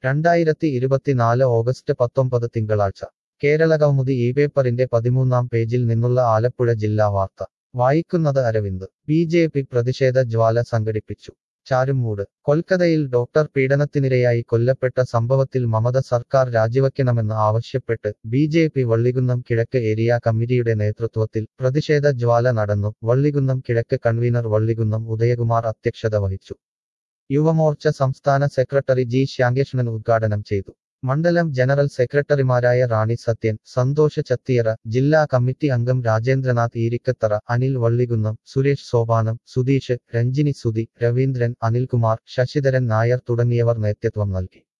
2024 August 19 തിങ്കളാഴ്ച കേരളകൗമുദി പേപ്പറിന്റെ 13-ാം പേജിൽ നിന്നുള്ള ആലപ്പുഴ ജില്ലാ വാർത്ത വായിക്കുന്നത് അരവിന്ദ്. ബി.ജെ.പി. പ്രതിഷേധ ജ്വാല സംഘടിപ്പിച്ചു. ചാരുമൂട്. കൊൽക്കത്തയിൽ ഡോക്ടർ പീഡനത്തിനിരയായി കൊല്ലപ്പെട്ട സംഭവത്തിൽ മമത സർക്കാർ രാജിവയ്ക്കണമെന്ന് ആവശ്യപ്പെട്ട് ബി.ജെ.പി. വള്ളികുന്നം കിഴക്ക് ഏരിയ കമ്മിറ്റിയുടെ നേതൃത്വത്തിൽ പ്രതിഷേധ ജ്വാല നടന്നു. വള്ളികുന്നം കിഴക്ക് കൺവീനർ വള്ളികുന്നം ഉദയകുമാർ അധ്യക്ഷത വഹിച്ചു. യുവമോർച്ച സംസ്ഥാന സെക്രട്ടറി ജി. ശ്യാംകൃഷ്ണൻ ഉദ്ഘാടനം ചെയ്തു. മണ്ഡലം ജനറൽ സെക്രട്ടറിമാരായ റാണി സത്യൻ, സന്തോഷ് ചത്തിയറ, ജില്ലാ കമ്മിറ്റി അംഗം രാജേന്ദ്രനാഥ് ഈരിക്കത്തറ, അനിൽ വള്ളികുന്നം, സുരേഷ് സോപാനം, സുധീഷ്, രഞ്ജിനി സുധി, രവീന്ദ്രൻ, അനിൽകുമാർ, ശശിധരൻ നായർ തുടങ്ങിയവർ നേതൃത്വം നൽകി.